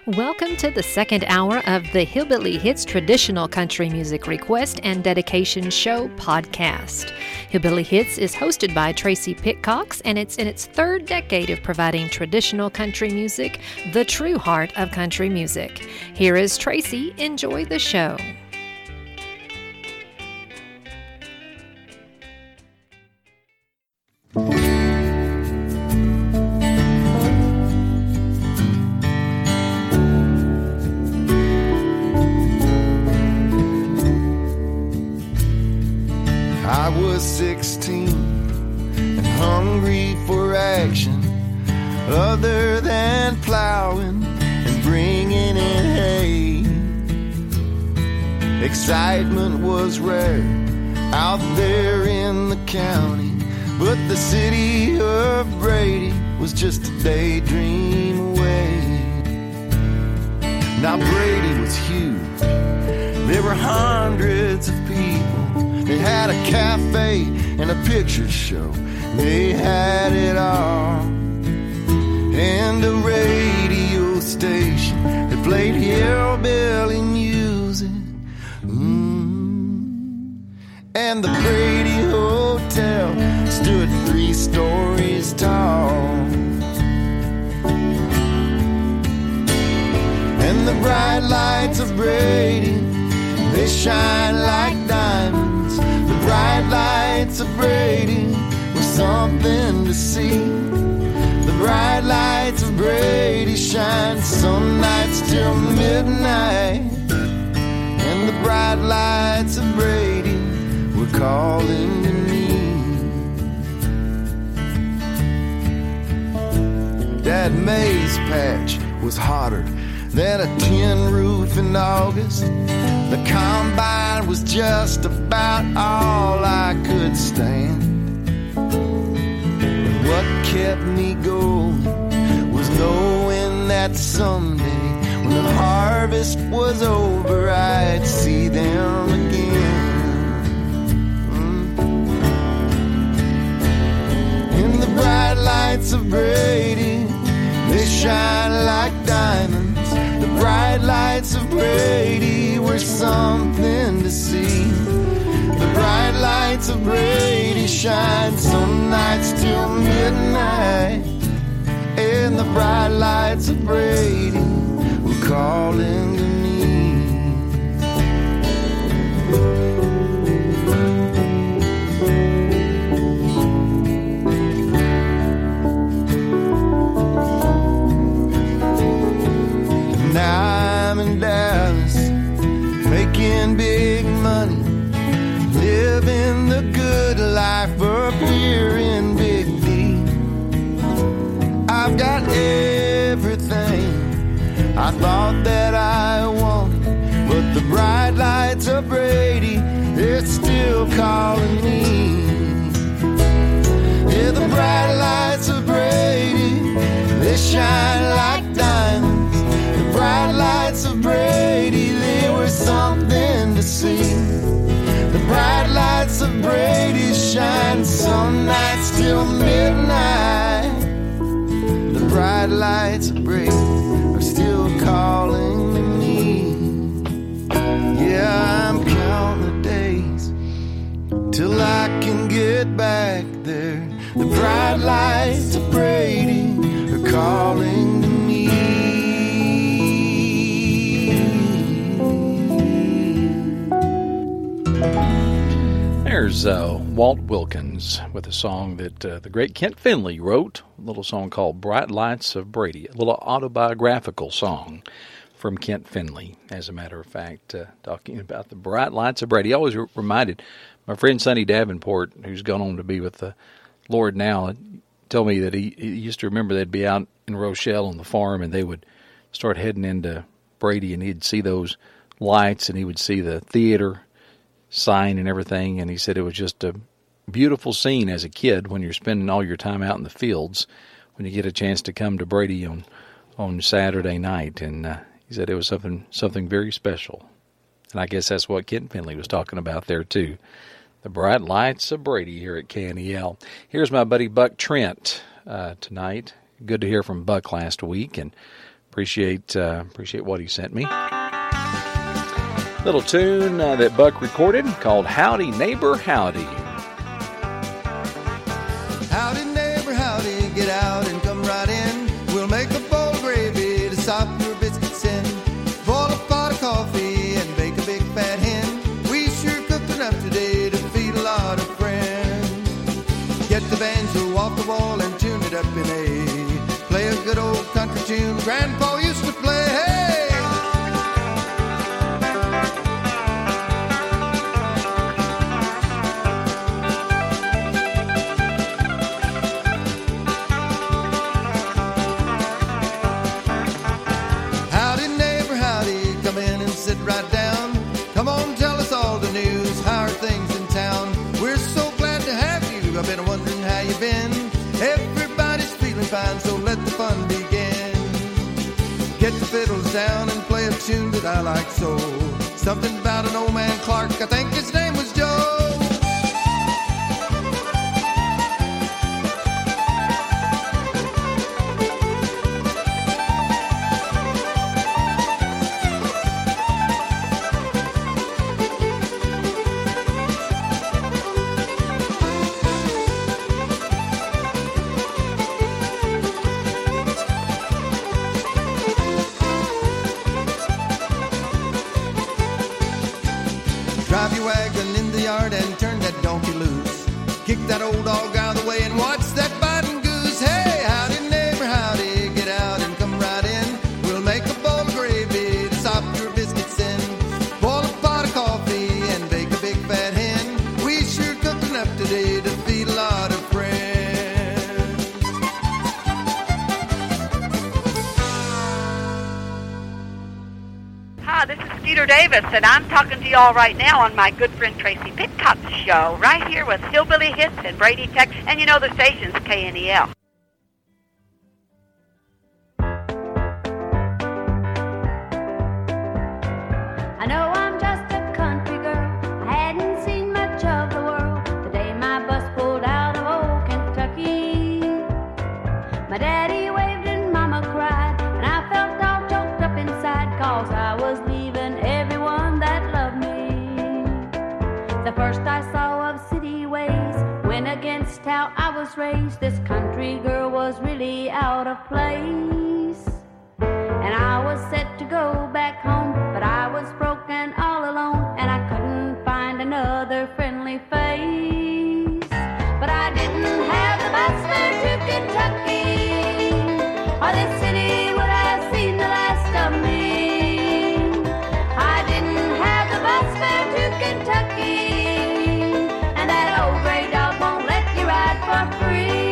Welcome to the second hour of the Hillbilly Hits Traditional Country Music Request and Dedication Show podcast. Hillbilly Hits is hosted by Tracy Pitcox, and it's in its third decade of providing traditional country music, the true heart of country music. Here is Tracy. Enjoy the show. I was 16 and hungry for action other than plowing and bringing in hay. Excitement was rare out there in the county, but the city of Brady was just a daydream away. Now Brady was huge. There were hundreds of people. They had a cafe and a picture show. They had it all. And a radio station that played hillbilly music. And the Brady Hotel stood 3 stories tall. And the bright lights of Brady, they shine like diamonds. The bright lights of Brady were something to see. The bright lights of Brady shine some nights till midnight. And the bright lights of Brady were calling to me. That maize patch was hotter than a tin roof in August. The combine was just about all I could stand. And what kept me going was knowing that someday, when the harvest was over, I'd see them again. In the bright lights of Brady, they shine like diamonds. The bright lights of Brady were something to see. The bright lights of Brady shine some nights till midnight. And the bright lights of Brady were calling to me. Now I'm in Dallas, making big money, living the good life up here in Big D. I've got everything I thought that I wanted, but the bright lights of Brady, they're still calling me. Yeah, the bright lights of Brady, they shine like diamonds. The bright lights of Brady, they were something to see. The bright lights of Brady shine some nights till midnight. The bright lights of Brady are still calling to me. Yeah, I'm counting the days till I can get back there. The bright lights of Brady are calling to me. There's Walt Wilkins with a song that the great Kent Finley wrote, a little song called Bright Lights of Brady, a little autobiographical song from Kent Finley, as a matter of fact, talking about the bright lights of Brady. I always reminded my friend Sonny Davenport, who's gone on to be with the Lord now, told me that he used to remember they'd be out in Rochelle on the farm and they would start heading into Brady and he'd see those lights and he would see the theater sign and everything, and he said it was just a beautiful scene as a kid when you're spending all your time out in the fields when you get a chance to come to Brady on Saturday night, and he said it was something very special. And I guess that's what Kent Finley was talking about there too. The bright lights of Brady here at KNEL. Here's my buddy Buck Trent tonight. Good to hear from Buck last week, and Appreciate what he sent me. Little tune that Buck recorded called Howdy Neighbor Howdy. Howdy neighbor, howdy, get out and come right in. We'll make a bowl of gravy to sop your biscuits in. Boil a pot of coffee and bake a big fat hen. We sure cooked enough today to feed a lot of friends. Get the banjo off the wall and tune it up in A. Play a good old country tune Grandpa used to play. Hey! Sit right down. Come on, tell us all the news. How are things in town? We're so glad to have you. I've been wondering how you've been. Everybody's feeling fine, so let the fun begin. Get the fiddles down and play a tune that I like so. Something about an old man Clark, I think his name was Joe. Drive your wagon in the yard and turn that donkey loose. Kick that old dog out of the way and watch that biting goose. Hey, howdy neighbor, howdy, get out and come right in. We'll make a bowl of gravy to sop your biscuits in. Boil a pot of coffee and bake a big fat hen. We sure cooked enough today to feed a lot of friends. Hi, this is Skeeter Davis, and I'm talking to y'all right now on my good friend Tracy Pitcock's show, right here with Hillbilly Hits and Brady Tech, and you know the station's KNEL. I know I'm just a country girl, I hadn't seen much of the world. The day my bus pulled out of old Kentucky, my daddy waved and mama cried, and I felt all choked up inside, 'cause I was leaving everyone that loved me. The first I saw of city ways went against how I was raised. This country girl was really out of place, and I was set to go back home, but I was broken all alone, and I couldn't find another friendly face. But I didn't have the bus fare to Kentucky, or this city would have seen the last of me. I didn't have the bus fare to Kentucky, and that old gray dog won't let you ride for free.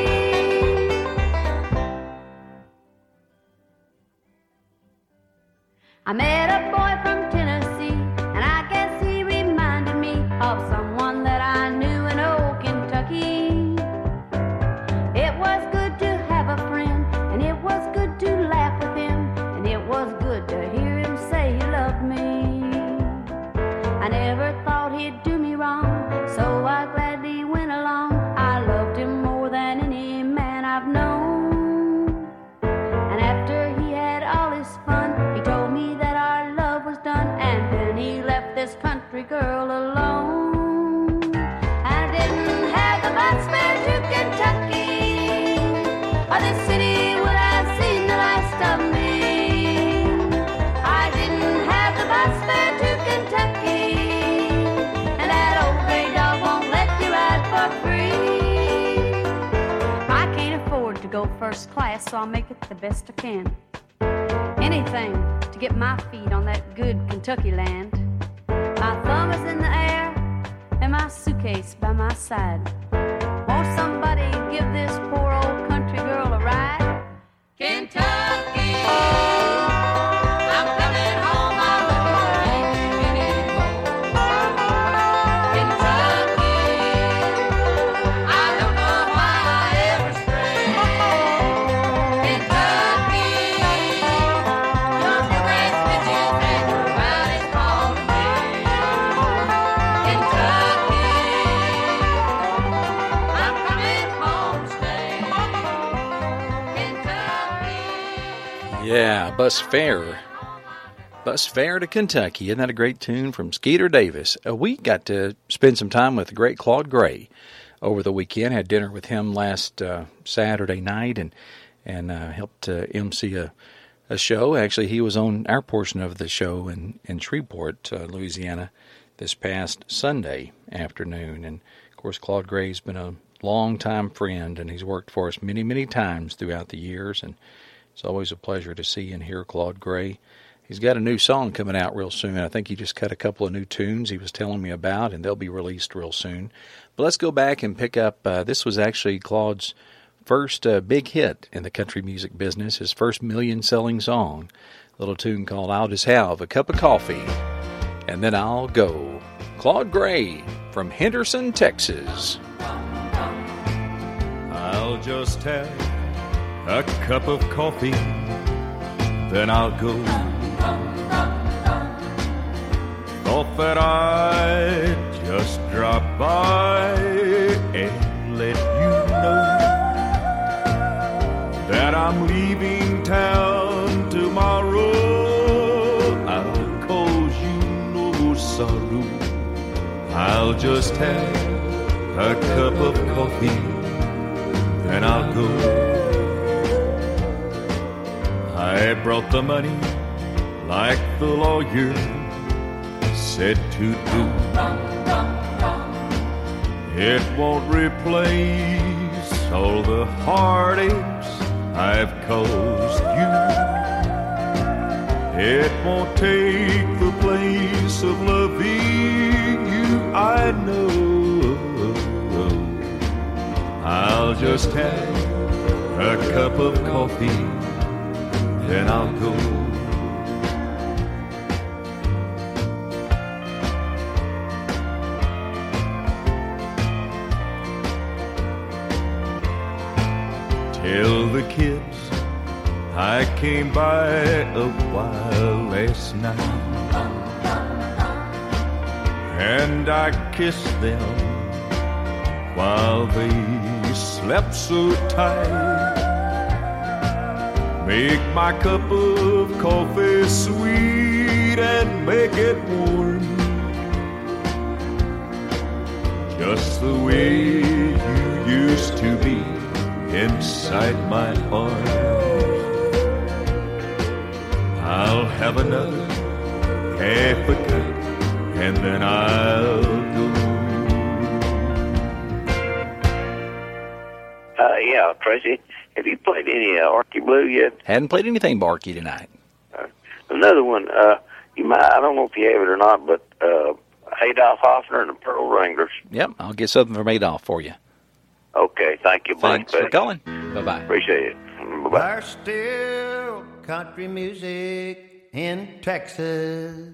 I met a boy from Tennessee, and I guess he reminded me of someone that I knew in old Kentucky. It was good to have a friend, and it was good to laugh with him, and it was good to hear him say he loved me. I never thought he'd do me wrong, so I gladly went along. I loved him more than any man I've known, and after he had all his fun, he told me that our love was done, and then he left this country girl alone. I didn't have the bus fare to Kentucky, or this city would have seen the last of me. I didn't have the bus fare to Kentucky, and that old gray dog won't let you ride for free. I can't afford to go first class, so I'll make it the best I can. Anything to get my feet on that good Kentucky land. My thumb is in the air and my suitcase by my side. Won't somebody give this poor old country girl a ride? Kentucky, I'm coming home, I won't leave you anymore. Kentucky, I don't know why I ever strayed. Kentucky, your grass bitches and your rowdies call to me. Kentucky, I'm coming home to stay. Bus Fare. Bus Fare to Kentucky. Isn't that a great tune from Skeeter Davis? We got to spend some time with the great Claude Gray over the weekend. Had dinner with him last Saturday night and helped MC a show. Actually, he was on our portion of the show in Shreveport, Louisiana, this past Sunday afternoon. And, of course, Claude Gray's been a long-time friend, and he's worked for us many, many times throughout the years. And it's always a pleasure to see and hear Claude Gray. He's got a new song coming out real soon. I think he just cut a couple of new tunes he was telling me about, and they'll be released real soon. But let's go back and pick up, this was actually Claude's first big hit in the country music business, his first million-selling song, a little tune called I'll Just Have a Cup of Coffee, and Then I'll Go. Claude Gray from Henderson, Texas. I'll just have a cup of coffee, then I'll go. Thought that I'd just drop by and let you know that I'm leaving town tomorrow. I'll cause you no sorrow. I'll just have a cup of coffee, then I'll go. I brought the money like the lawyer said to do. It won't replace all the heartaches I've caused you. It won't take the place of loving you, I know. I'll just have a cup of coffee, then I'll go. Tell the kids I came by a while last night, and I kissed them while they slept so tight. Make my cup of coffee sweet and make it warm, just the way you used to be inside my arms. I'll have another half a cup and then I'll go. Yeah, Tracy, have you played any Archie Blue yet? Hadn't played anything Barky tonight. Another one, you might, I don't know if you have it or not, but Adolph Hoffner and the Pearl Wranglers. Yep, I'll get something from Adolph for you. Okay, thank you. Thanks for calling. Bye-bye. Appreciate it. Bye-bye. There's still country music in Texas.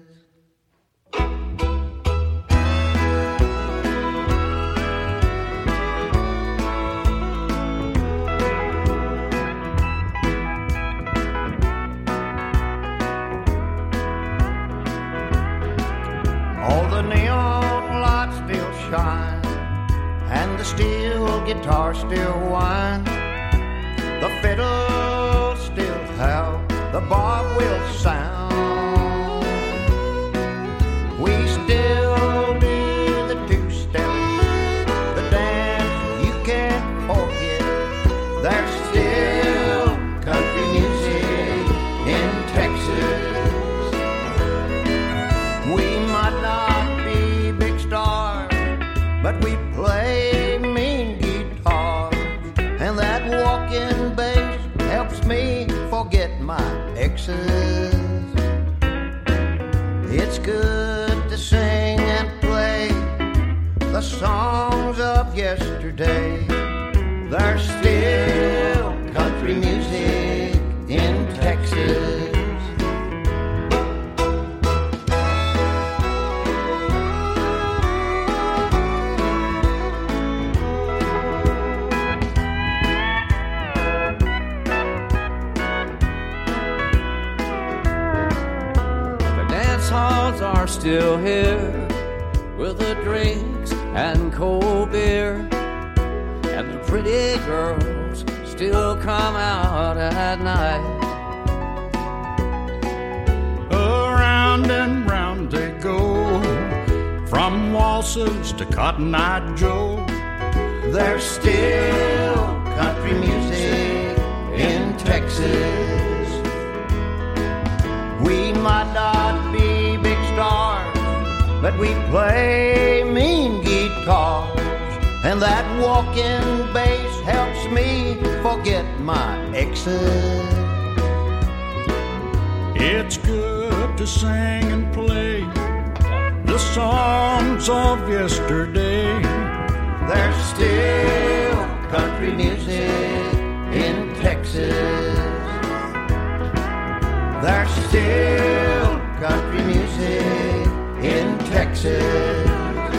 All the neon lights still shine, and the steel guitar still whine. The fiddle still howl, the bob will sound. We still do the two-step, the dance you can't forget. There's still country music in Texas. We might not be big stars, but we play mean guitar, and that walking bass helps me forget my exes. It's good to sing and play the songs of yesterday. There's still country music in Texas. Halls are still here with the drinks and cold beer, and the pretty girls still come out at night. waltzes to Cotton Eye Joe. There's still country music in Texas. We might not be big stars, but we play mean guitars, and that walking bass helps me forget my exes. It's good to sing and play the songs of yesterday. There's still country music in Texas. There's still country music in Texas.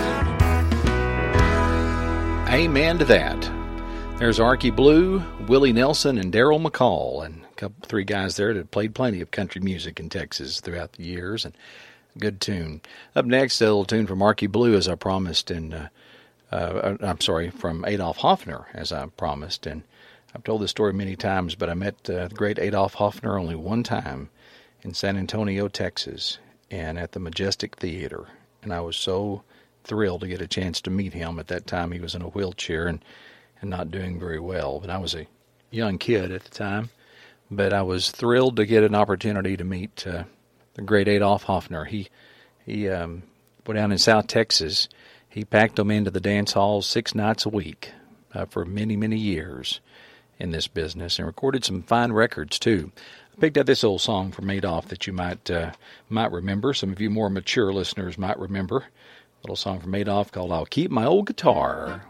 Amen to that. There's Archie Blue, Willie Nelson, and Daryl McCall, and three guys there that played plenty of country music in Texas throughout the years, and good tune. Up next, a little tune from Archie Blue, as I promised, and from Adolph Hoffner, as I promised. And I've told this story many times, but I met the great Adolph Hoffner only one time in San Antonio, Texas, and at the Majestic Theater. And I was so thrilled to get a chance to meet him. At that time, he was in a wheelchair and not doing very well. But I was a young kid at the time. But I was thrilled to get an opportunity to meet the great Adolph Hoffner. He went down in South Texas. He packed them into the dance halls 6 nights a week for many, many years in this business, and recorded some fine records too. I picked out this old song from Adolph that you might remember. Some of you more mature listeners might remember. A little song from Adolph called "I'll Keep My Old Guitar."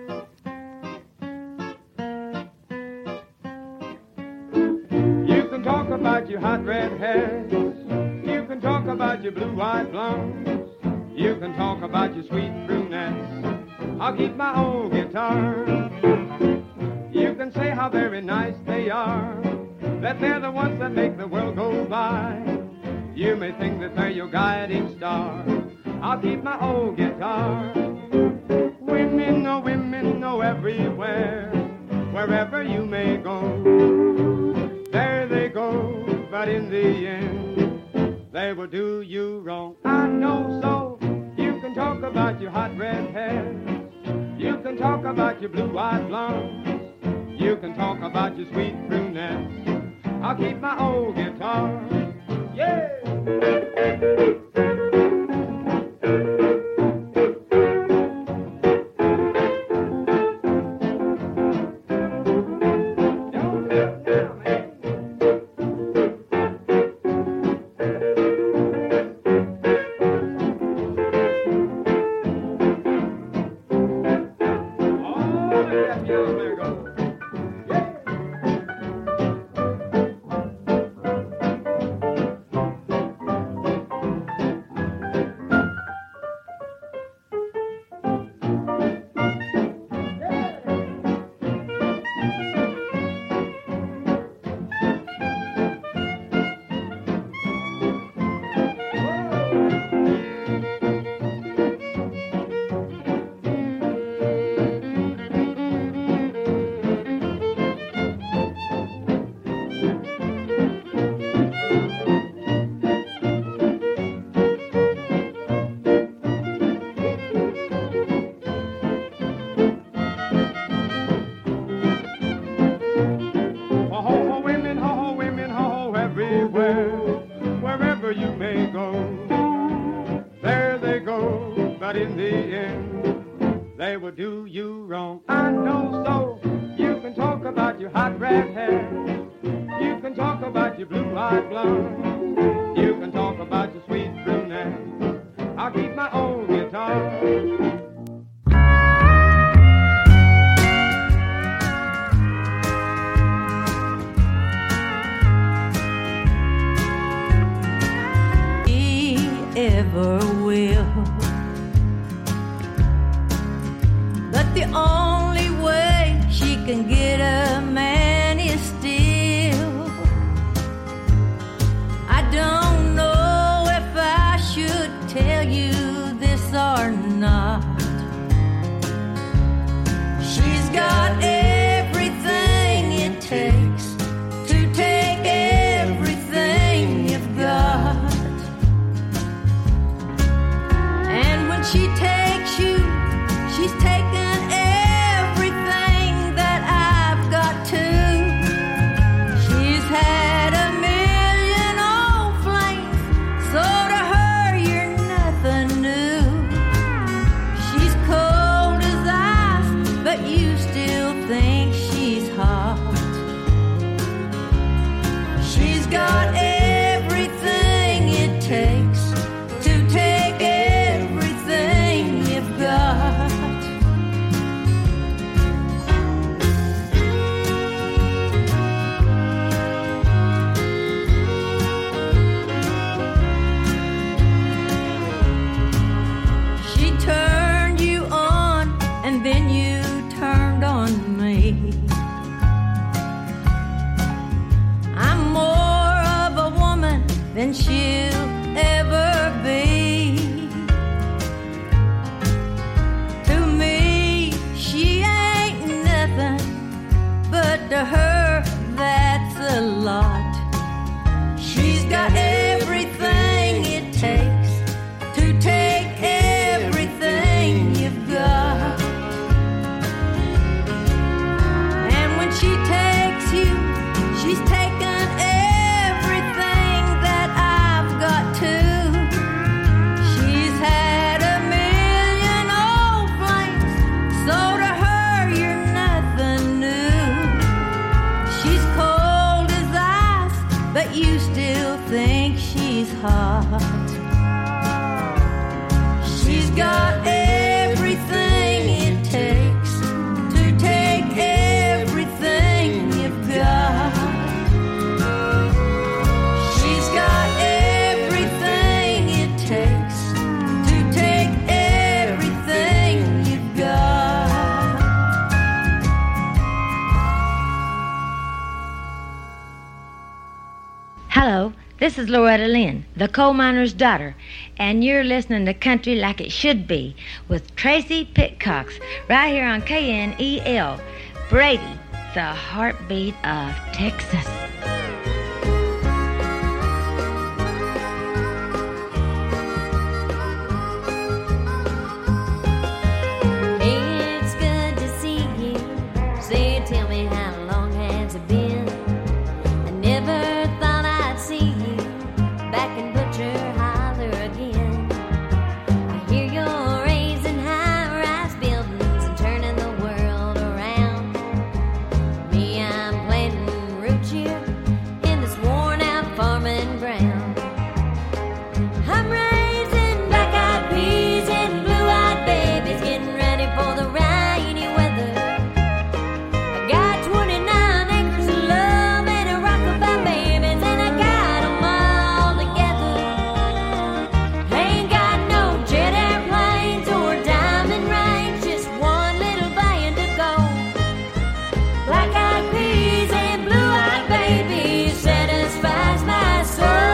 Talk about your hot red hairs. You can talk about your blue-eyed blondes. You can talk about your sweet brunettes. I'll keep my old guitar. You can say how very nice they are, that they're the ones that make the world go by. You may think that they're your guiding star. I'll keep my old guitar. Women know everywhere, wherever you may go. There they go, but in the end, they will do you wrong. I know so. You can talk about your hot red hair. You can talk about your blue-eyed blondes. You can talk about your sweet brunettes. I'll keep my old guitar. Yeah! She takes heart. She's got everything it takes to take everything you've got. She's got everything it takes to take everything you've got. Hello, this is Loretta Lynn, the coal miner's daughter, and you're listening to Country Like It Should Be with Tracy Pitcox right here on KNEL, Brady, the heartbeat of Texas. It's good to see you. Say, tell me how long has it been? I never thought I'd see you back in Butcher Holler again. I hear you're raising high-rise buildings and turning the world around. Me, I'm planting roots here in this worn-out farming ground. I'm raising black-eyed peas and blue-eyed babies, getting ready for the rainy weather. I got 29 acres of love and a rockabye babies, and I got 'em all together. Ain't got no jet airplanes or diamond rings, just one little band to go. Black-eyed peas and blue-eyed babies satisfies my soul.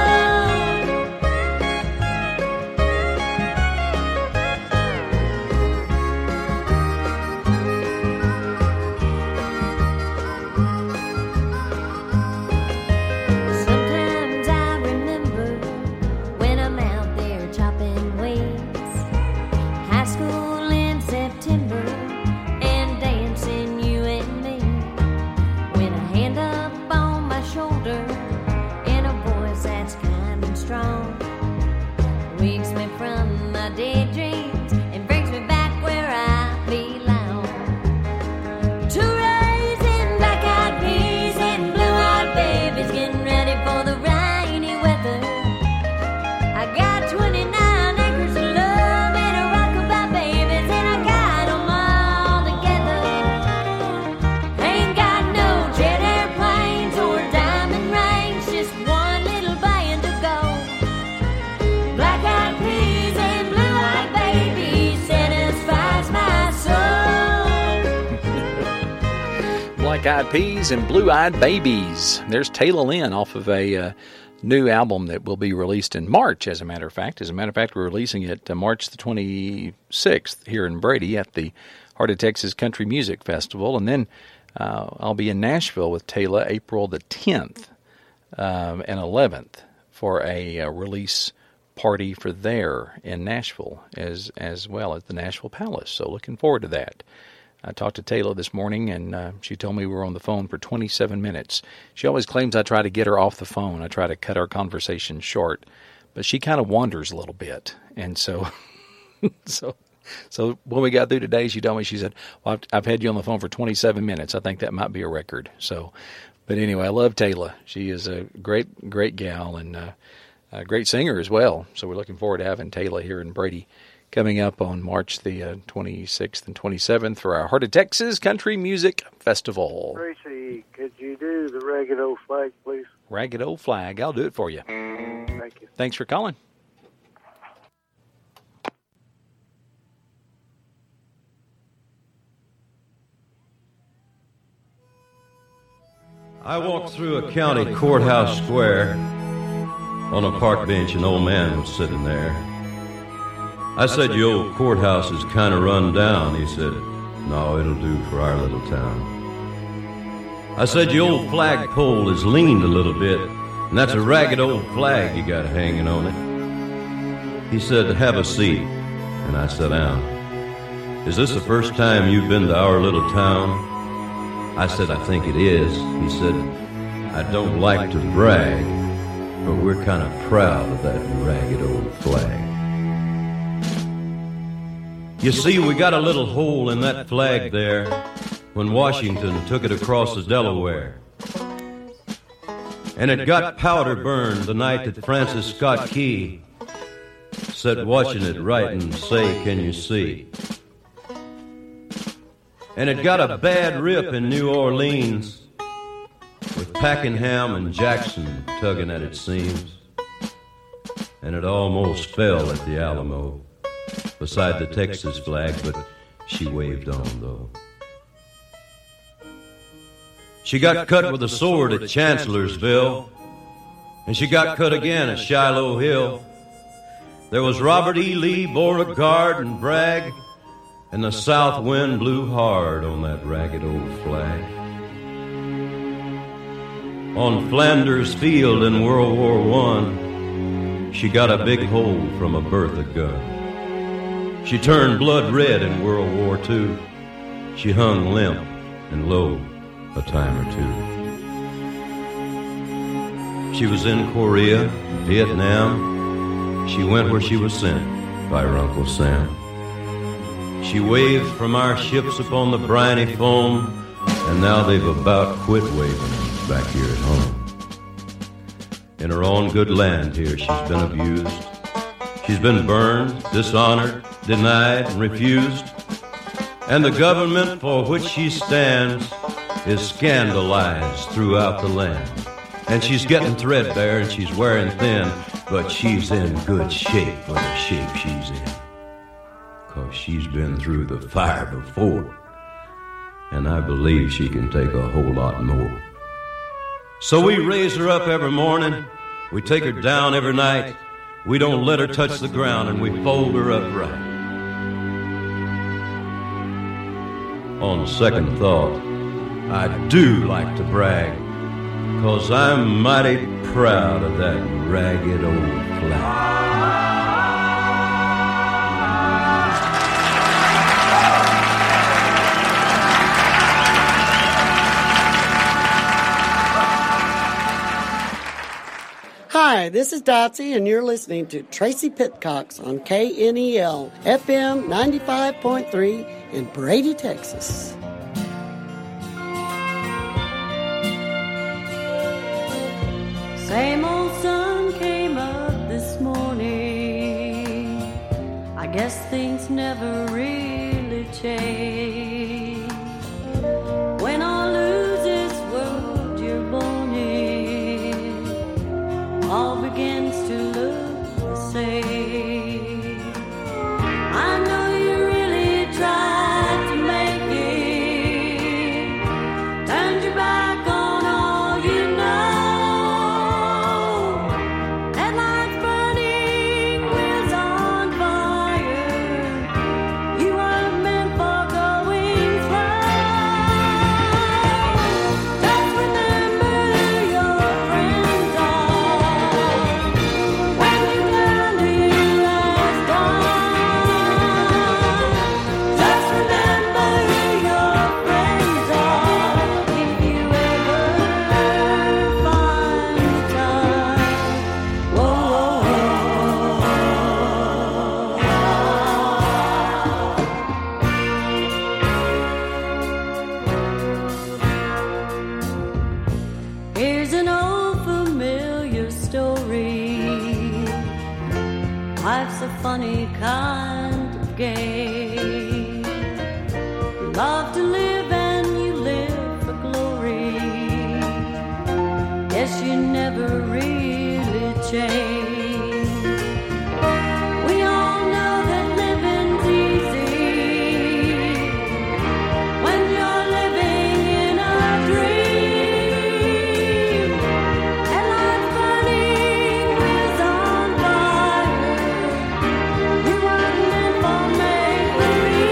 Sometimes I remember when I'm out there chopping weeds, high school in September, and dancing you and me, with a hand up on my shoulder and a voice that's kind and strong, wakes me from my daydreams and brings me back where I belong. To raising black-eyed peas and blue-eyed babies, getting ready for the rainy weather. I got 29 acres of love and a rockabye babies, and I got 'em all together. Ain't got no jet airplanes or diamond rings, just one little band to go. Black-eyed peas and blue-eyed babies satisfies my soul. Black-eyed peas and blue-eyed babies. There's Taylor Lynn off of a new album that will be released in March, as a matter of fact. As a matter of fact, we're releasing it March the 26th here in Brady at the Heart of Texas Country Music Festival. And then I'll be in Nashville with Taylor April the 10th and 11th for a release party for there in Nashville as well as the Nashville Palace. So looking forward to that. I talked to Taylor this morning, and she told me we were on the phone for 27 minutes. She always claims I try to get her off the phone. I try to cut our conversation short, but she kind of wanders a little bit. And so so when we got through today, she told me, she said, well, I've had you on the phone for 27 minutes. I think that might be a record. So, but anyway, I love Taylor. She is a great, great gal and a great singer as well. So we're looking forward to having Taylor here in Brady coming up on March the 26th and 27th for our Heart of Texas Country Music Festival. Tracy, could you do the Ragged Old Flag, please? Ragged Old Flag. I'll do it for you. Thank you. Thanks for calling. I walked through a county courthouse square. On a park bench, an old man was sitting there. I said, "Your old courthouse is kind of run down." He said, "No, it'll do for our little town." I said, "Your old flagpole is leaned a little bit, and that's a ragged old flag you got hanging on it." He said, "Have a seat," and I sat down. "Is this the first time you've been to our little town?" I said, "I think it is." He said, "I don't like to brag, but we're kind of proud of that ragged old flag." You see, we got a little hole in that flag there when Washington took it across the Delaware. And it got powder burned the night that Francis Scott Key sat watching it write and say, "Can you see?" And it got a bad rip in New Orleans with Pakenham and Jackson tugging at its seams. And it almost fell at the Alamo beside the Texas flag, but she waved on, though. She got cut with a sword at Chancellorsville, and she got cut again at Shiloh Hill. There was Robert E. Lee, Beauregard, and Bragg, and the south wind blew hard on that ragged old flag. On Flanders Field in World War I, she got a big hole from a Bertha gun. She turned blood red in World War II. She hung limp and low a time or two. She was in Korea, Vietnam. She went where she was sent by her Uncle Sam. She waved from our ships upon the briny foam, and now they've about quit waving back here at home. In her own good land here, she's been abused. She's been burned, dishonored, denied, and refused. And the government for which she stands is scandalized throughout the land. And she's getting threadbare and she's wearing thin, but she's in good shape for the shape she's in. 'Cause she's been through the fire before, and I believe she can take a whole lot more. So we raise her up every morning, we take her down every night, we don't let her touch the ground, and we fold her up right. On second thought, I do like to brag, 'cause I'm mighty proud of that ragged old flag. Hi, this is Dotsie, and you're listening to Tracy Pitcox on KNEL FM 95.3 in Brady, Texas. Same old sun came up this morning. I guess things never really change. When I lose this world you're born in, all begins to look the same. I know you really tried to make it, turned your back on all you know. Headlights burning, wheels on fire. You weren't meant for going slow. Just remember who your friends are when you down to your last dime. Just remember who your friends are if you ever find the time. Here's an old familiar story. Life's a funny kind of game. You love to live and you live for glory. Guess you never really change. We all know that living's easy when you're living in a dream. Headlights burning, wheels on fire. You weren't meant for make-believe.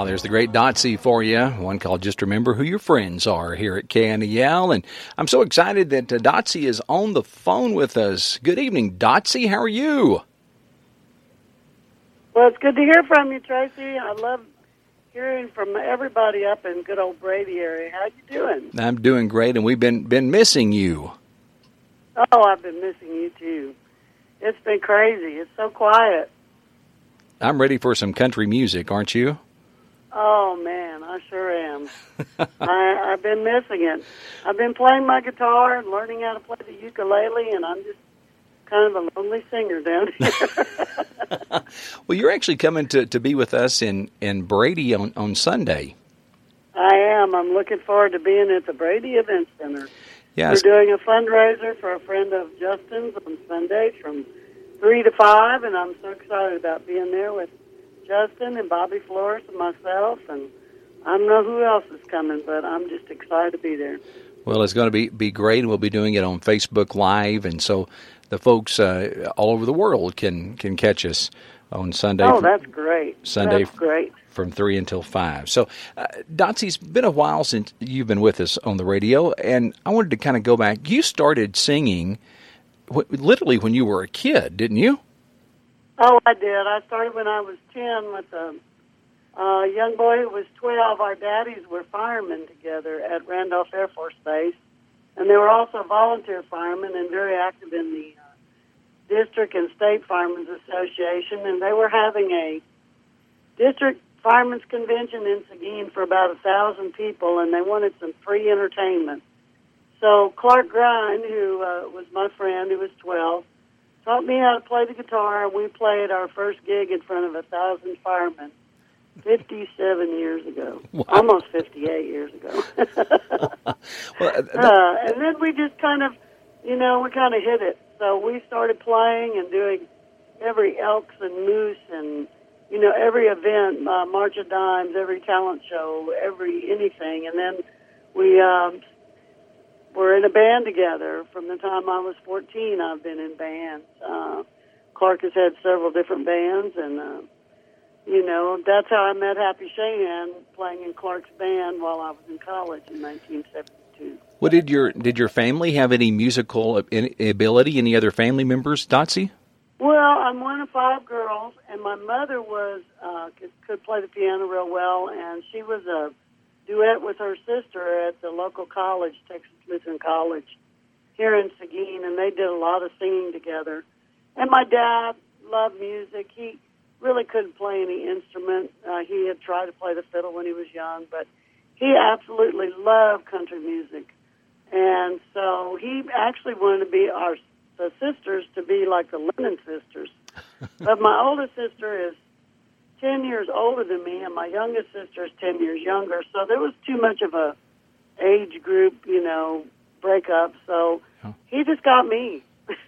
there's the great Dotsy for you. One called Just Remember Who Your Friends Are here at KNEL. And I'm so excited that Dotsy is on the phone with us. Good evening, Dotsy. How are you? Well, it's good to hear from you, Tracy. I love hearing from everybody up in good old Brady area. How you doing? I'm doing great, and we've been missing you. Oh, I've been missing you, too. It's been crazy. It's so quiet. I'm ready for some country music, aren't you? Oh, man, I sure am. I've been missing it. I've been playing my guitar and learning how to play the ukulele, and I'm just kind of a lonely singer down here. Well, you're actually coming to be with us in Brady on Sunday. I am. I'm looking forward to being at the Brady Event Center. Yes. We're doing a fundraiser for a friend of Justin's on Sunday from 3 to 5, and I'm so excited about being there with Justin and Bobby Flores and myself, and I don't know who else is coming, but I'm just excited to be there. Well, it's going to be great, and we'll be doing it on Facebook Live, and so the folks all over the world can catch us on Sunday. Oh, that's great. Sunday, that's great. From 3 until 5. So, Dotsy, it's been a while since you've been with us on the radio, and I wanted to kind of go back. You started singing literally when you were a kid, didn't you? Oh, I did. I started when I was 10 with a young boy who was 12. Our daddies were firemen together at Randolph Air Force Base, and they were also volunteer firemen and very active in the District and State Firemen's Association, and they were having a district firemen's convention in Seguin for about 1,000 people, and they wanted some free entertainment. So Clark Grind, who was my friend, who was 12, taught me how to play the guitar, and we played our first gig in front of 1,000 firemen 57 years ago, almost 58 years ago. And then we just kind of, we kind of hit it. So we started playing and doing every Elks and Moose and, every event, March of Dimes, every talent show, every anything. And then we were in a band together. From the time I was 14, I've been in bands. Clark has had several different bands, and, that's how I met Happy Shahan, playing in Clark's band while I was in college in 1972. Well, did your family have any musical ability? Any other family members, Dotsy? Well, I'm one of 5 girls, and my mother was could play the piano real well, and she was a duet with her sister at the local college, Texas Lutheran College, here in Seguin, and they did a lot of singing together. And my dad loved music. He really couldn't play any instrument. He had tried to play the fiddle when he was young, but he absolutely loved country music. And so he actually wanted to be the sisters to be like the Lennon sisters. But my oldest sister is 10 years older than me, and my youngest sister is 10 years younger. So there was too much of a age group, breakup. So he just got me.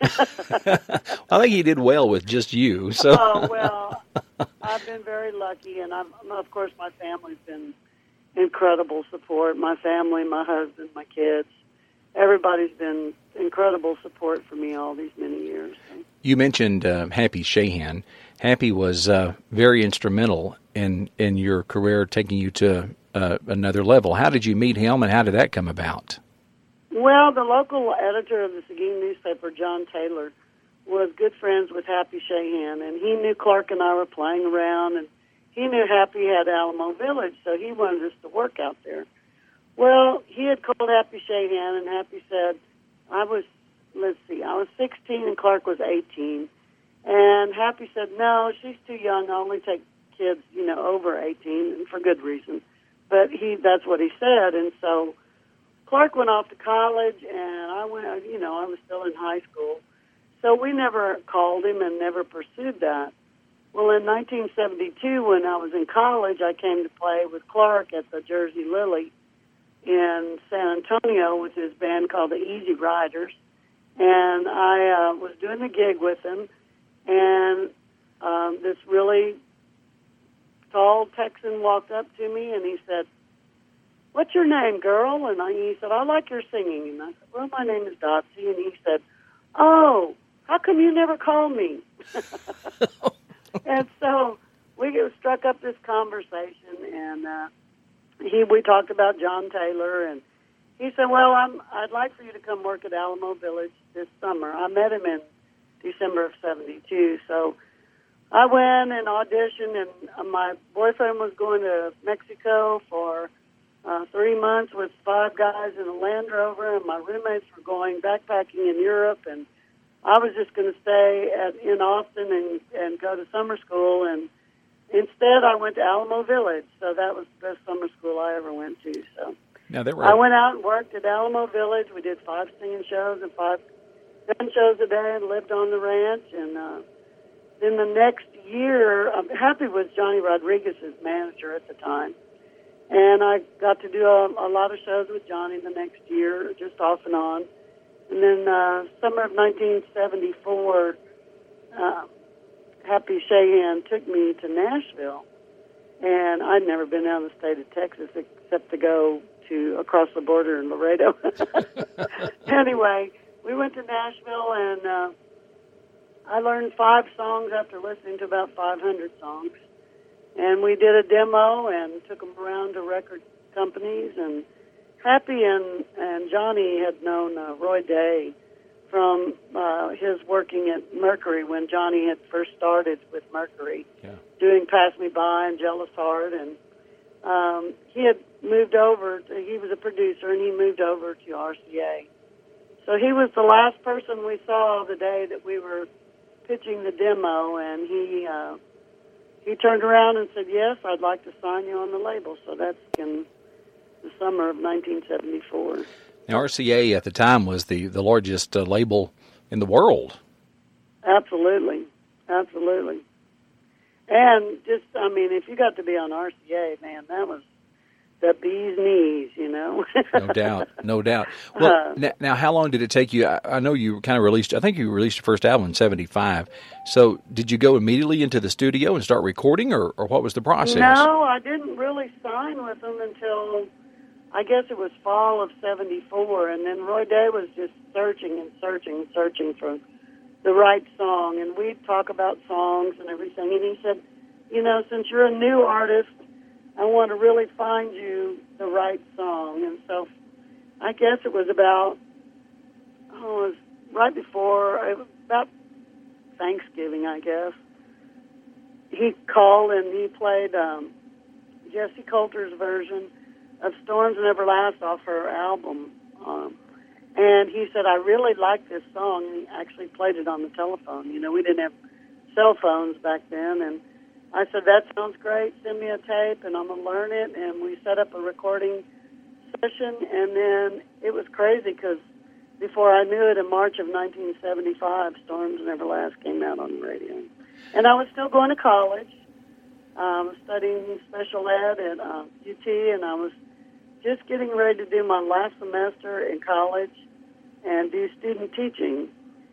I think he did well with just you. So. Oh, well, I've been very lucky, and of course my family's been incredible support. My family, my husband, my kids. Everybody's been incredible support for me all these many years. You mentioned Happy Shahan. Happy was very instrumental in your career, taking you to another level. How did you meet him, and how did that come about? Well, the local editor of the Seguin newspaper, John Taylor, was good friends with Happy Shahan, and he knew Clark and I were playing around, and he knew Happy had Alamo Village, so he wanted us to work out there. Well, he had called Happy Shahan, and Happy said, I was 16 and Clark was 18. And Happy said, no, she's too young. I only take kids, over 18, and for good reason. But that's what he said. And so Clark went off to college, and I went, I was still in high school. So we never called him and never pursued that. Well, in 1972, when I was in college, I came to play with Clark at the Jersey Lily in San Antonio with his band called the Easy Riders. And I was doing a gig with him, and this really tall Texan walked up to me, and he said, what's your name, girl? And he said, I like your singing. And I said, well, my name is Dotsy. And he said, oh, how come you never called me? And so we struck up this conversation, and we talked about John Taylor, and he said, well, I'd like for you to come work at Alamo Village this summer. I met him in December of 72, so I went and auditioned, and my boyfriend was going to Mexico for 3 months with 5 guys in a Land Rover, and my roommates were going backpacking in Europe, and I was just going to stay in Austin and go to summer school, and instead I went to Alamo Village, so that was the best summer school I ever went to. So I went out and worked at Alamo Village. We did 5 singing shows and 5 band shows a day and lived on the ranch, and then the next year, Happy was Johnny Rodriguez's manager at the time. And I got to do a lot of shows with Johnny the next year, just off and on. And then summer of 1974, Happy Shahan took me to Nashville. And I'd never been out of the state of Texas except to go to across the border in Laredo. Anyway, we went to Nashville, and I learned 5 songs after listening to about 500 songs. And we did a demo and took them around to record companies. And Happy and Johnny had known Roy Day from his working at Mercury when Johnny had first started with Mercury, doing Pass Me By and Jealous Heart. And he had moved over. He was a producer, and he moved over to RCA. So he was the last person we saw the day that we were pitching the demo, and he turned around and said, yes, I'd like to sign you on the label. So that's in the summer of 1974. Now, RCA at the time was the largest label in the world. Absolutely. Absolutely. And just, I mean, if you got to be on RCA, man, that was the bee's knees, you know. No doubt, no doubt. Well, now, how long did it take you? I know you kind of released, I think you released your first album in 75. So did you go immediately into the studio and start recording, or what was the process? No, I didn't really sign with them until, I guess it was fall of 74. And then Roy Day was just searching for the right song. And we'd talk about songs and everything. And he said, you know, since you're a new artist, I want to really find you the right song. And so I guess it was about, it was right before, about Thanksgiving, I guess. He called and he played Jesse Coulter's version of Storms Never Last off her album. And he said, I really like this song. And he actually played it on the telephone. You know, we didn't have cell phones back then. And I said, that sounds great. Send me a tape, and I'm going to learn it. And we set up a recording session, and then it was crazy because before I knew it, in March of 1975, Storms Never Last came out on the radio. And I was still going to college, studying special ed at UT, and I was just getting ready to do my last semester in college and do student teaching.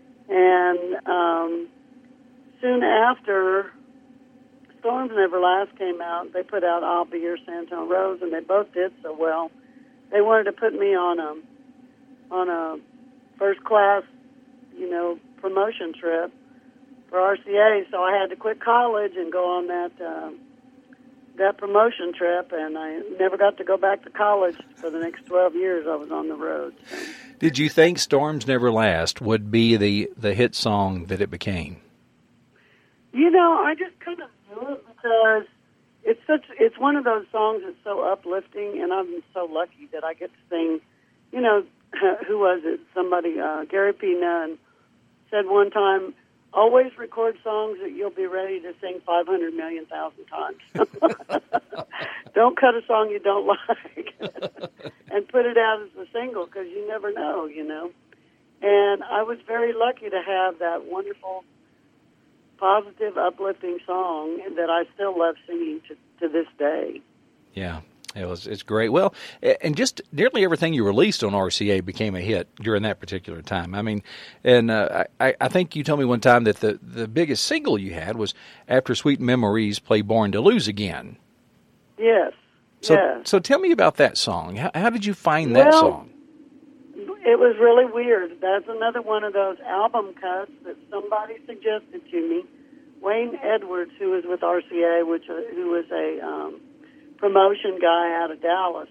And soon after Storms Never Last came out, they put out I'll Be Your Santana Rose, and they both did so well. They wanted to put me on a first class, you know, promotion trip for RCA, so I had to quit college and go on that promotion trip, and I never got to go back to college for the next 12 years. I was on the road. So. Did you think Storms Never Last would be the hit song that it became? You know, I just kind of knew it because it's one of those songs that's so uplifting, and I'm so lucky that I get to sing. You know, who was it? Somebody, Gary P. Nunn, said one time, always record songs that you'll be ready to sing 500,000,000 times. Don't cut a song you don't like and put it out as a single because you never know, you know. And I was very lucky to have that wonderful, positive, uplifting song that I still love singing to this day. Yeah, it's great. Well, and just nearly everything you released on RCA became a hit during that particular time. I mean, and I think you told me one time that the biggest single you had was After Sweet Memories, Play Born to Lose Again. Yes. So tell me about that song. How did you find that song? It was really weird. That's another one of those album cuts that somebody suggested to me Wayne Edwards, who was with RCA, who was a promotion guy out of Dallas,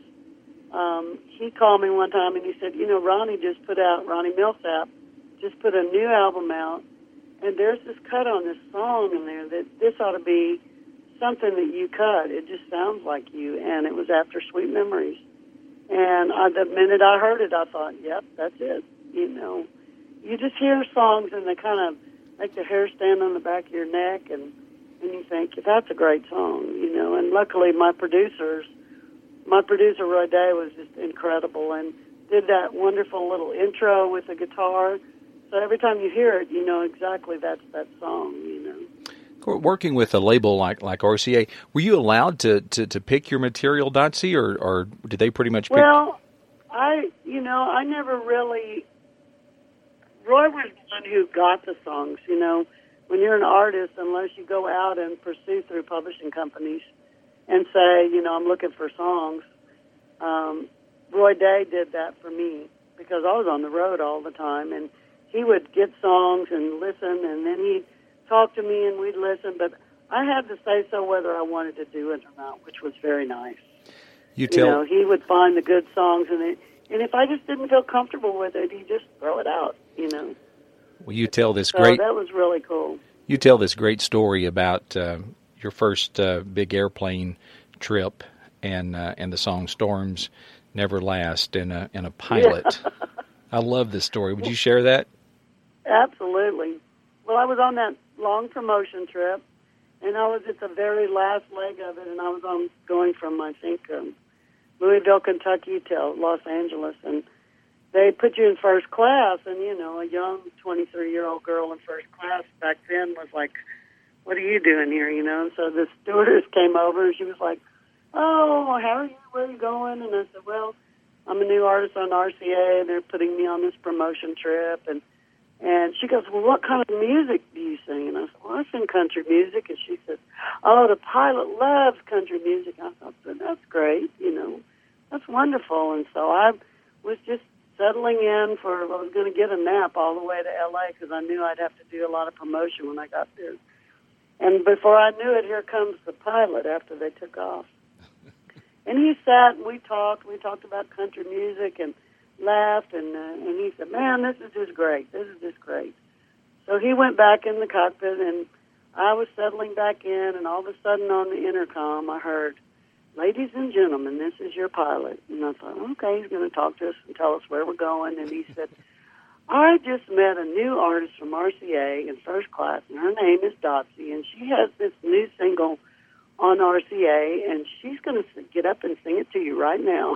he called me one time and he said, Ronnie Millsap just put a new album out, and there's this cut on this song in there that this ought to be something that you cut. It just sounds like you, and it was After Sweet Memories. And the minute I heard it, I thought, yep, that's it. You just hear songs and they kind of make the hair stand on the back of your neck, and you think, that's a great song, And luckily my producer, Roy Day, was just incredible and did that wonderful little intro with the guitar. So every time you hear it, you know exactly that's that song, Working with a label like RCA, were you allowed to pick your material, Dotsie, or did they pretty much pick? Well, I never really. Roy was the one who got the songs. When you're an artist, unless you go out and pursue through publishing companies and say, I'm looking for songs, Roy Day did that for me because I was on the road all the time, and he would get songs and listen, and then he'd talk to me and we'd listen, but I had to say so whether I wanted to do it or not, which was very nice. He would find the good songs, and if I just didn't feel comfortable with it, he'd just throw it out, Well, you tell this that was really cool. You tell this great story about your first big airplane trip and the song "Storms Never Last" in a pilot. Yeah. I love this story. Would you share that? Absolutely. Well, I was on that long promotion trip, and I was at the very last leg of it, and I was going from, I think, Louisville, Kentucky to Los Angeles, and they put you in first class, and, a young 23-year-old girl in first class back then was like, what are you doing here, So the stewardess came over, and she was like, oh, how are you? Where are you going? And I said, well, I'm a new artist on RCA, and they're putting me on this promotion trip, and she goes, well, what kind of music do you sing? And I said, well, I sing country music. And she said, oh, the pilot loves country music. I thought, that's great, that's wonderful. And so I was just settling in I was going to get a nap all the way to L.A. because I knew I'd have to do a lot of promotion when I got there. And before I knew it, here comes the pilot after they took off. And he sat and we talked about country music and laughed, and he said, man, this is just great. So he went back in the cockpit, and I was settling back in, and all of a sudden on the intercom I heard, ladies and gentlemen, this is your pilot. And I thought, okay, he's going to talk to us and tell us where we're going. And he said, I just met a new artist from RCA in first class, and her name is Dotsie, and she has this new single on RCA, and she's going to get up and sing it to you right now.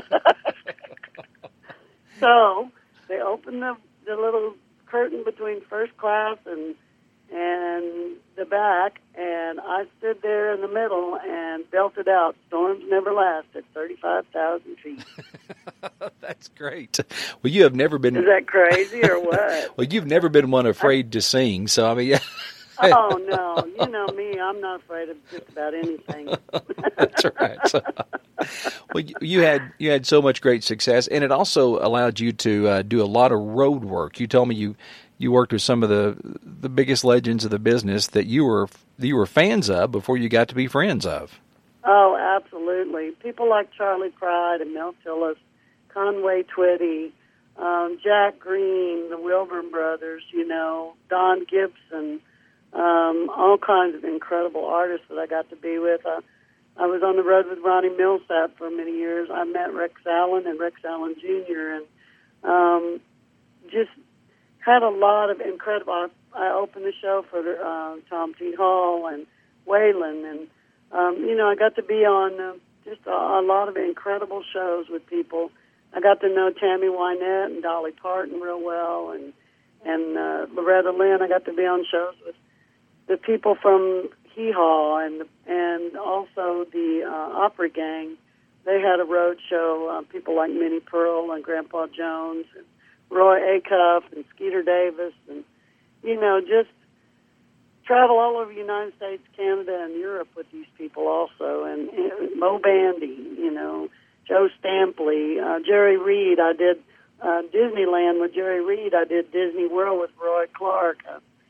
So they opened the little curtain between first class and the back, and I stood there in the middle and belted out "Storms Never Last" at 35,000 feet. That's great. Well, you have never been... Is that crazy or what? Well, you've never been one afraid to sing, so I mean... Yeah. Oh, no. You know me. I'm not afraid of just about anything. That's right. So, well, you had so much great success, and it also allowed you to do a lot of road work. You told me you worked with some of the biggest legends of the business that you were fans of before you got to be friends of. Oh, absolutely. People like Charlie Pride and Mel Tillis, Conway Twitty, Jack Green, the Wilburn Brothers, Don Gibson, all kinds of incredible artists that I got to be with. I was on the road with Ronnie Millsap for many years. I met Rex Allen and Rex Allen Jr. and just had a lot of incredible... I opened the show for Tom T. Hall and Waylon, and I got to be on just a lot of incredible shows with people. I got to know Tammy Wynette and Dolly Parton real well, and Loretta Lynn. I got to be on shows with the people from Hee Haw and also the Opry Gang. They had a road show, people like Minnie Pearl and Grandpa Jones and Roy Acuff and Skeeter Davis, and, just travel all over the United States, Canada, and Europe with these people also, and Mo Bandy, Joe Stampley, Jerry Reed. I did Disneyland with Jerry Reed. I did Disney World with Roy Clark.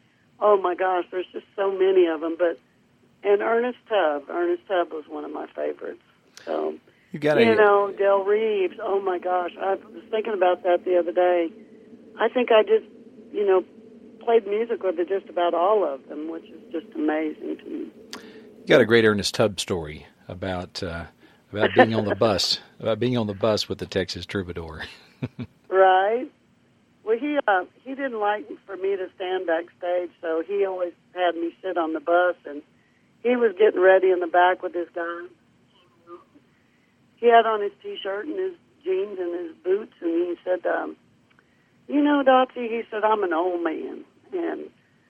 oh my gosh, there's just so many of them. And Ernest Tubb was one of my favorites. So, you got Del Reeves, oh my gosh, I was thinking about that the other day. I think I just, played music with just about all of them, which is just amazing to me. You got a great Ernest Tubb story about being on the bus, with the Texas Troubadour. Right. Well, he didn't like for me to stand backstage, so he always had me sit on the bus, and he was getting ready in the back with this guy. He had on his T-shirt and his jeans and his boots, and he said, Dotsie, he said, I'm an old man, and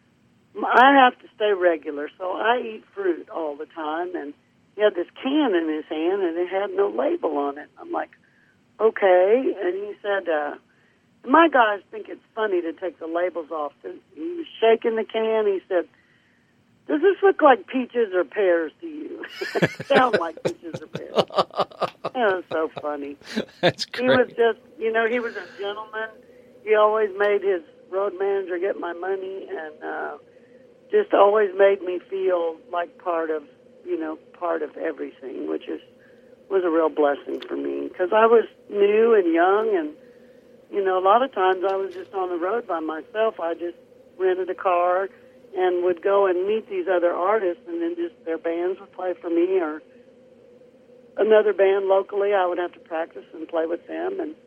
I have to stay regular, so I eat fruit all the time. And he had this can in his hand, and it had no label on it. I'm like, okay. And he said, my guys think it's funny to take the labels off. He was shaking the can. He said, does this look like peaches or pears to you? Sound like peaches or pears. That was so funny. That's great. He was just, he was a gentleman. He always made his road manager get my money, and just always made me feel like part of everything, which was a real blessing for me, because I was new and young, and a lot of times I was just on the road by myself. I just rented a car and would go and meet these other artists, and then just their bands would play for me, or another band locally. I would have to practice and play with them, and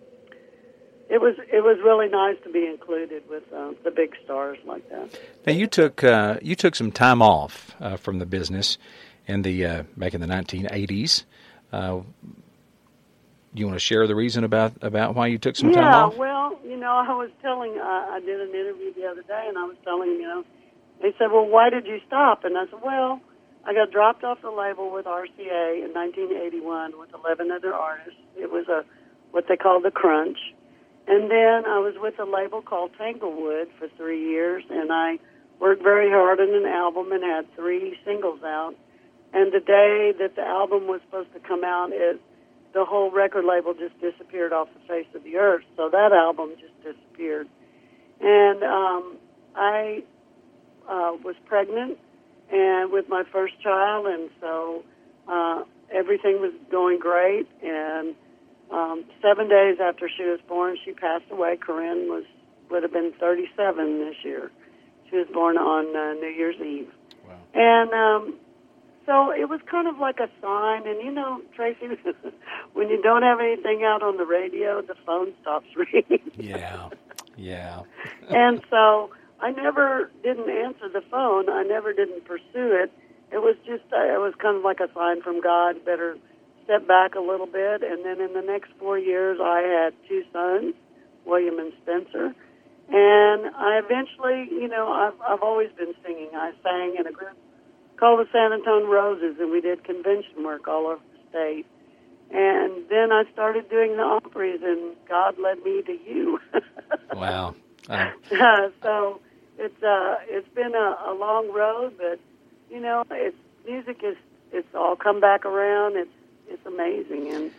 it was really nice to be included with the big stars like that. Now you took some time off from the business in back in the 1980s. Do you want to share the reason about why you took some time off? Yeah, well, I was telling, I did an interview the other day, and I was telling they said, well, why did you stop? And I said, well, I got dropped off the label with RCA in 1981 with 11 other artists. It was what they called the Crunch. And then I was with a label called Tanglewood for 3 years, and I worked very hard on an album and had 3 singles out. And the day that the album was supposed to come out, the whole record label just disappeared off the face of the earth. So that album just disappeared. And I was pregnant and with my first child, and so everything was going great. And 7 days after she was born, she passed away. Corinne would have been 37 this year. She was born on New Year's Eve. Wow. And so it was kind of like a sign. And, Tracy, when you don't have anything out on the radio, the phone stops ringing. Yeah. And so I never didn't answer the phone. I never didn't pursue it. It was just, it was kind of like a sign from God, better step back a little bit. And then in the next 4 years, I had 2 sons, William and Spencer. And I eventually, I've always been singing. I sang in a group called the San Antonio Roses, and we did convention work all over the state. And then I started doing the Opries, and God led me to you. Wow. So it's been a long road, but music it's all come back around. It's amazing, and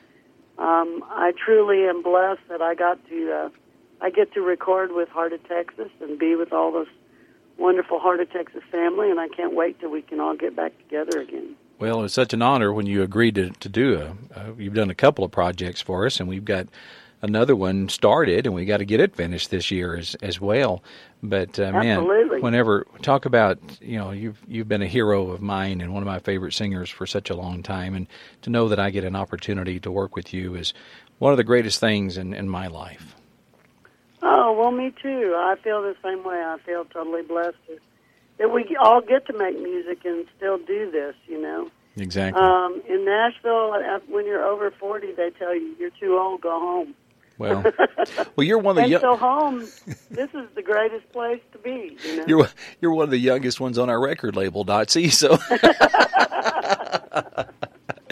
I truly am blessed that I get to record with Heart of Texas and be with all those wonderful Heart of Texas family, and I can't wait till we can all get back together again. Well, it's such an honor when you agreed to do you've done a couple of projects for us, and we've got another one started, and we got to get it finished this year as well. But man, whenever talk about, you've been a hero of mine and one of my favorite singers for such a long time, and to know that I get an opportunity to work with you is one of the greatest things in my life. Oh, well, me too. I feel the same way. I feel totally blessed that we all get to make music and still do this, Exactly. In Nashville, when you're over 40, they tell you you're too old, go home. Well, you're one of the so home, this is the greatest place to be. You're one of the youngest ones on our record label, Dotsie. So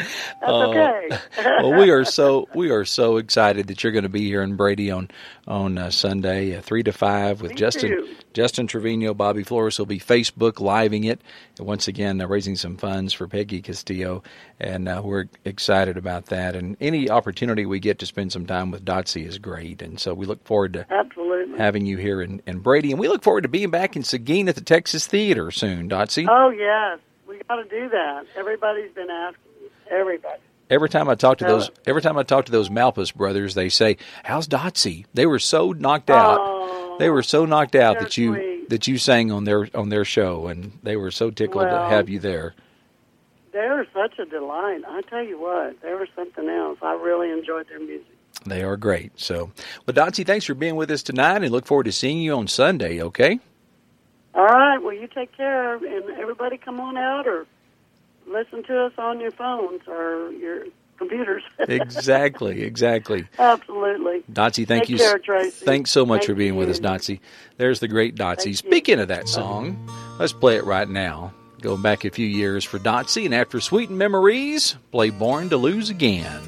okay. Well, we are so excited that you're going to be here in Brady on Sunday, 3 to 5 with Justin Trevino. Bobby Flores will be Facebook living it, and once again raising some funds for Peggy Castillo, and we're excited about that. And any opportunity we get to spend some time with Dotsie is great, and so we look forward to having you here in Brady, and we look forward to being back in Seguin at the Texas Theater soon, Dotsie. Oh yes, we got to do that. Everybody's been asking. Everybody. Every time I talk to those Malpas brothers, they say, "How's Dotsie?" They were so knocked out. They were so knocked out that you sang on their show, and they were so tickled to have you there. They were such a delight. I tell you what, they were something else. I really enjoyed their music. They are great. So, well, Dotsie, thanks for being with us tonight, and look forward to seeing you on Sunday. Okay. All right. Well, you take care, and everybody come on out or listen to us on your phones or your computers. Exactly. Absolutely. Dotsie, thank you. Take care, Tracy. Thanks so much for being with us, Dotsie. There's the great Dotsie. Speaking of that song, let's play it right now. Going back a few years for Dotsie, and after Sweet Memories, play Born to Lose Again.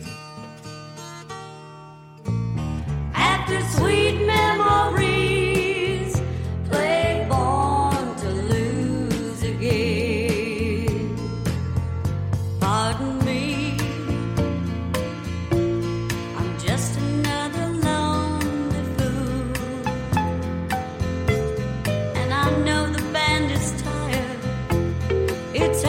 After sweet memories, play Born to Lose Again. Pardon me, I'm just another lonely fool, and I know the band is tired. It's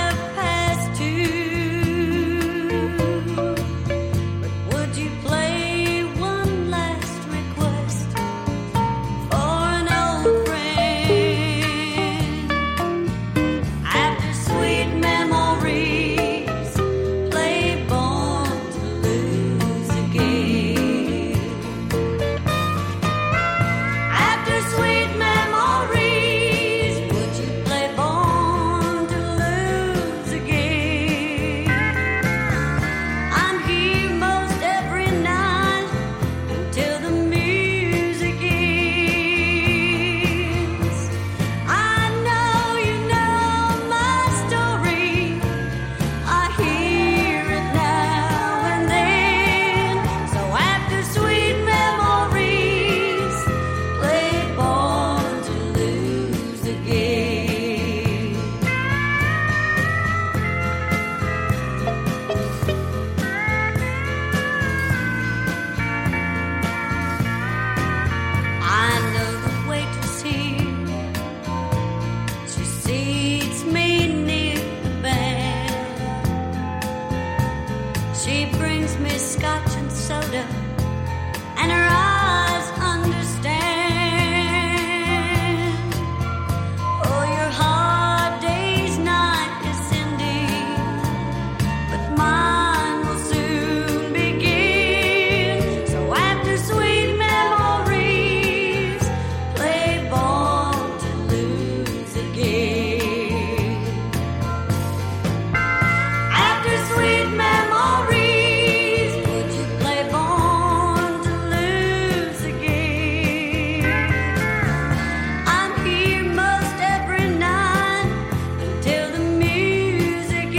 2:30. But would you play one last request for an old friend? After sweet memories, play Born to Lose Again. After sweet memories, would you play Born to Lose Again? I'm here most every night until the music ends. I know you know my story. I hear it now and then. So after sweet memories, play Born to Lose Again. I know the waitress here. She seats me near the band. She brings me scotch and soda, and her eyes understand. Oh, your hard day's night is ending, but mine will soon begin. So after sweet memories, play Born to Lose Again. After sweet memories, would you play Born to Lose Again? I'm here most every night until the music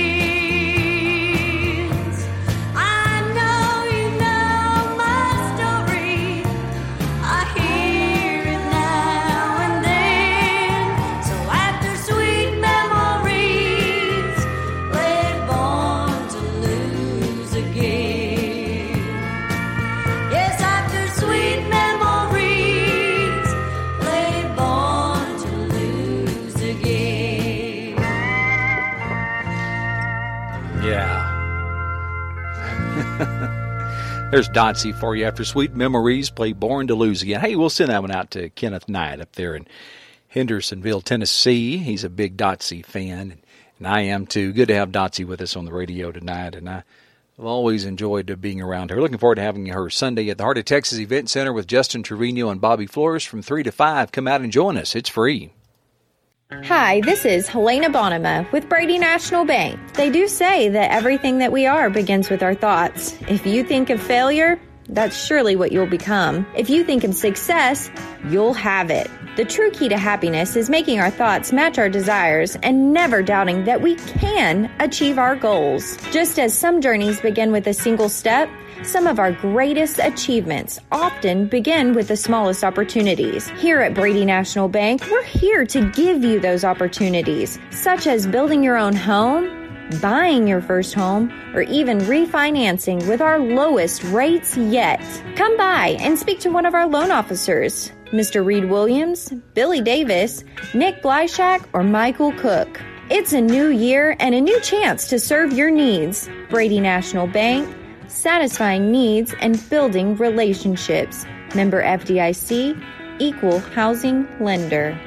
ends. I know you know my story. I hear it now and then. So after sweet memories, play Born to Lose Again. Yes, after sweet memories, play Born to Lose Again. Yeah. There's Dotsie for you. After Sweet Memories, play Born to Lose Again. Hey, we'll send that one out to Kenneth Knight up there in Hendersonville, Tennessee. He's a big Dotsie fan, and I am too. Good to have Dotsie with us on the radio tonight, and I've always enjoyed being around her. Looking forward to having her Sunday at the Heart of Texas Event Center with Justin Trevino and Bobby Flores from 3 to 5. Come out and join us. It's free. Hi, this is Helena Bonema with Brady National Bank. They do say that everything that we are begins with our thoughts. If you think of failure, that's surely what you'll become. If you think of success, you'll have it. The true key to happiness is making our thoughts match our desires and never doubting that we can achieve our goals. Just as some journeys begin with a single step, some of our greatest achievements often begin with the smallest opportunities. Here at Brady National Bank, we're here to give you those opportunities, such as building your own home, buying your first home, or even refinancing with our lowest rates yet. Come by and speak to one of our loan officers, Mr. Reed Williams, Billy Davis, Nick Blyshak, or Michael Cook. It's a new year and a new chance to serve your needs. Brady National Bank, satisfying needs and building relationships. Member FDIC, Equal Housing Lender.